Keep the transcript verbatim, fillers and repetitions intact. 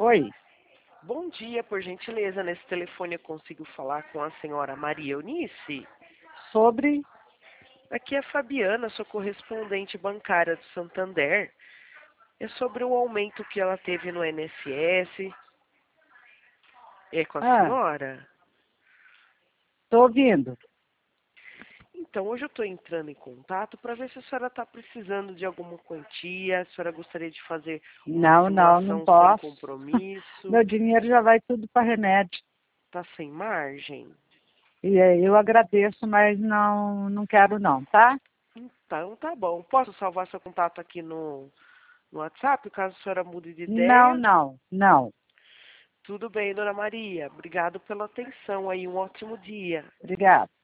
Oi, Bom dia, por gentileza. Nesse telefone eu consigo falar com a senhora Maria Eunice? sobre... Aqui é a Fabiana, sua correspondente bancária do Santander. É sobre o aumento que ela teve no I N S S. É com a Ah, senhora? tô ouvindo. Então, hoje eu estou entrando em contato para ver se a senhora está precisando de alguma quantia, a senhora gostaria de fazer uma Não, não, não simulação sem posso. compromisso, Meu dinheiro já vai tudo para remédio. está sem margem? E eh, eu agradeço, mas não, não quero não, tá? Então, tá bom. Posso salvar seu contato aqui no, no WhatsApp, caso a senhora mude de Não, ideia? não, não. Tudo bem, dona Maria. Obrigado pela atenção aí. Um ótimo dia. Obrigada.